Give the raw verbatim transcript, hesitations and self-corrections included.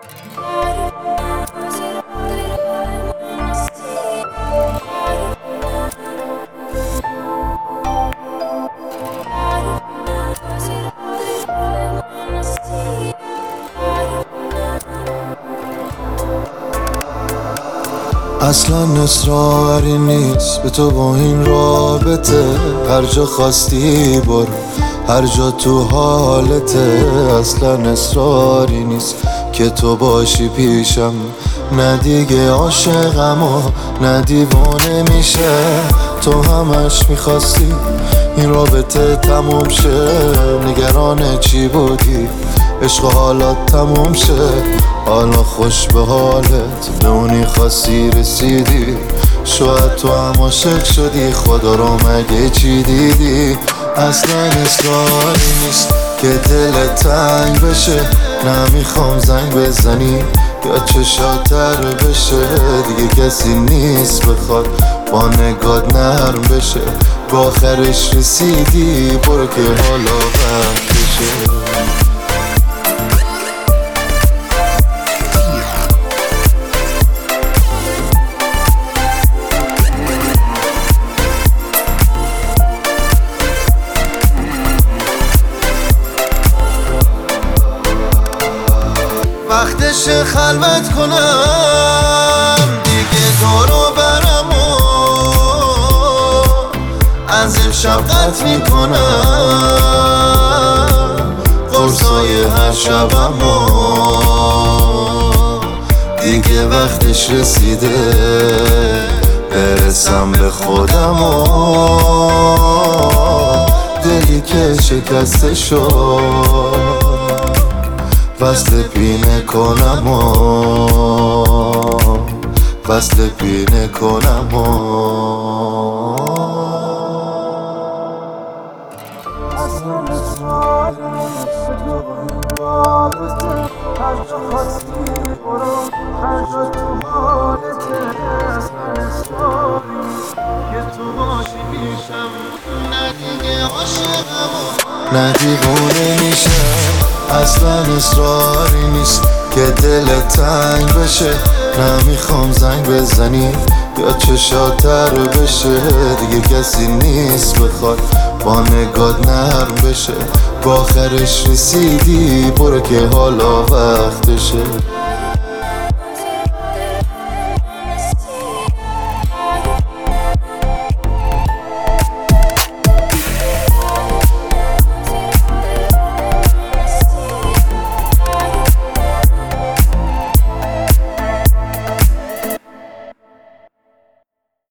اصلا اصراری نیست به تو با این رابطه، هر جا خواستی برو، هر جا تو حالته. اصلا اصراری نیست که تو باشی پیشم، نه دیگه عاشقم و نه دیوانه میشه. تو همش میخواستی این رابطه تموم شه، نگران چی بودی عشق حالا تموم شه. حالا خوش به حالت، به اونی خاصی رسیدی، شاید تو هم عاشق شدی، خدا رو مگه چی دیدی؟ اصلا اصراری نیست که دل تنگ بشه، نمیخوام زنگ بزنی یا چشات تر بشه. دیگه کسی نیست بخواد با نگات نرم بشه، با آخرش رسیدی، برو که حالا وقتشه. وقتش خلوت کنم دیگه، دورو برم و از امشب قطع میکنم قرصای هر شبم و دیگه وقتش رسیده برسم به خودم و دلی که شکسته شد وصل پینه کنم و وصل پینه کنم و اصلا اصراری نیست تو این رابطه، هر جا خواستی برو، هر جا تو حالته. اصلا اصراری نیست که تو باشی پیشم، نه دیگه عاشقم و نه دیوانه میشم. اصلا اصراری نیست که دل تنگ بشه، نمیخوام زنگ بزنی یا چشات تر بشه. دیگه کسی نیست بخواد با نگات نرم بشه، با آخرش رسیدی، برو که حالا وقتشه.